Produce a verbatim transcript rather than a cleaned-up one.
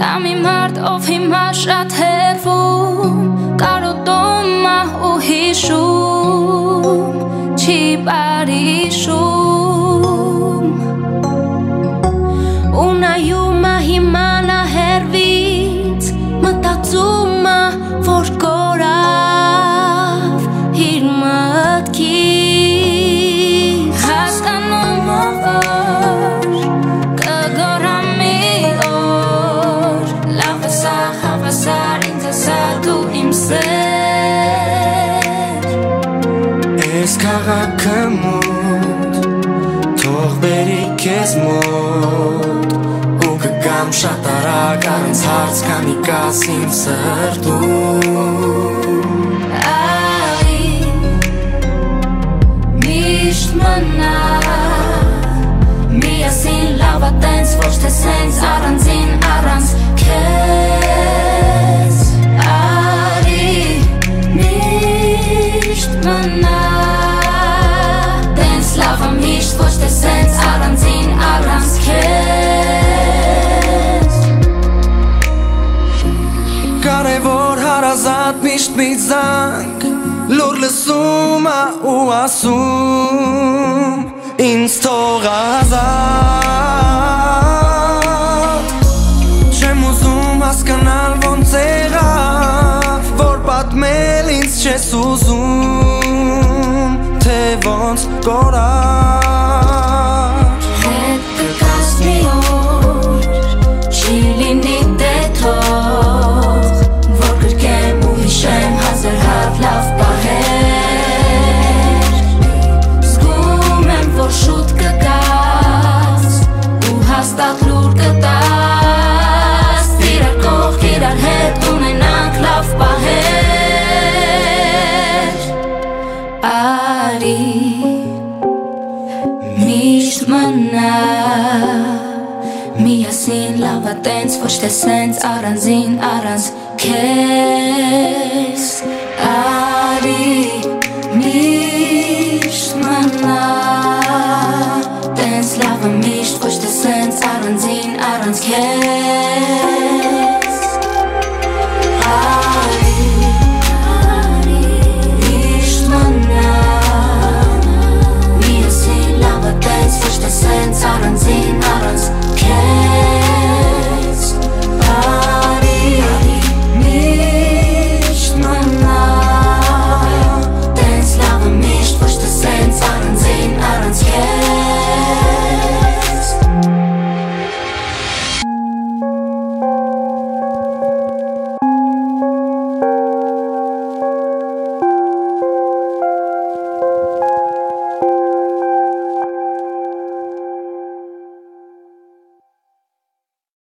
Կա մի մարդ, ով հիմա շատ հեռվում, կարոտում ա ու հիշում, չի բարիշում, ու նայում ա հիմա նա հեռվից, մտածում ա, որ կորավ իր մտքից, հասկանում ա, որ կգորա մի օր, լավ է սա, հավասար ինձ ասա դու իմ սեր, Ես քաղաքը մոտ, թող բերի քեզ մոտ, ու կգամ շատ արագ, առանց հարց քանի կաս իմ սրտում, Արի, միշտ մնա, միասին լավ ա տենց, ոչ թե սենց առանձին առանց քեզ, Արի, միշտ մնա, տենց լավ ա միշտ, ոչ թե սենց առանձին առանց քեզ, Կարևոր հարազատ միշտ մի զանգ, լուր լսում ա ու ասում, ինձ թող ազատ, չեմ ուզում հասկանալ ոնց եղավ, որ պատմել ինձ չես ուզում, թե ոնց կորավ, հետ կգաս մի օր, չի լինի դե թող, որ գրկեմ ու հիշեմ հազար հատ լավ պահեր, զգում եմ, որ շուտ կգաս, ու հաստատ լուր կտաս, իրար կողք իրար հետ ունենանք լավ պահեր, Արի, միշտ մնա, միասին լավ ա տենց, ոչ թե սենց առանձին առանց քեզ, Արի, միշտ մնա, տենց լավ ա միշտ, ոչ թե սենց առանձին առանց քեզ, Արի, միշտ մնա, միասին լավ ա տենց, ոչ թե սենց առանձին առանց